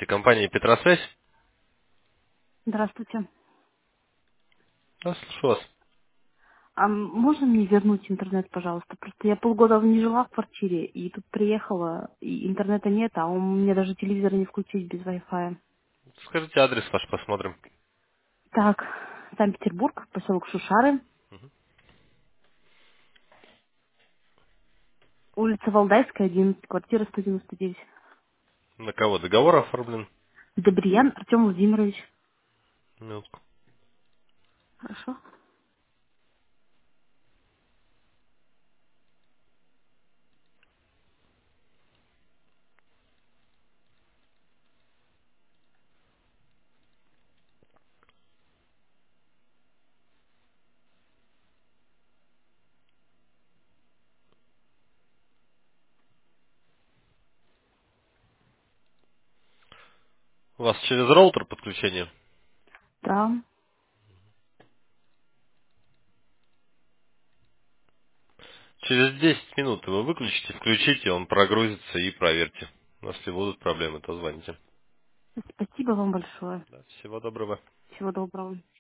компания Петросвязь. Здравствуйте. Да, слушаю вас. А можно мне вернуть интернет, пожалуйста? Просто я полгода не жила в квартире, и тут приехала, и интернета нет, а у меня даже телевизор не включить без Wi-Fi. Скажите адрес ваш, посмотрим. Так, Санкт-Петербург, поселок Шушары, улица Валдайская, 11, квартира 199. На кого договор оформлен? Добриян Артем Владимирович. Минутку. Хорошо. У вас через роутер подключение? Да. Через 10 минут его выключите, включите, он прогрузится и проверьте. Если будут проблемы, то звоните. Спасибо вам большое. Да, всего доброго. Всего доброго.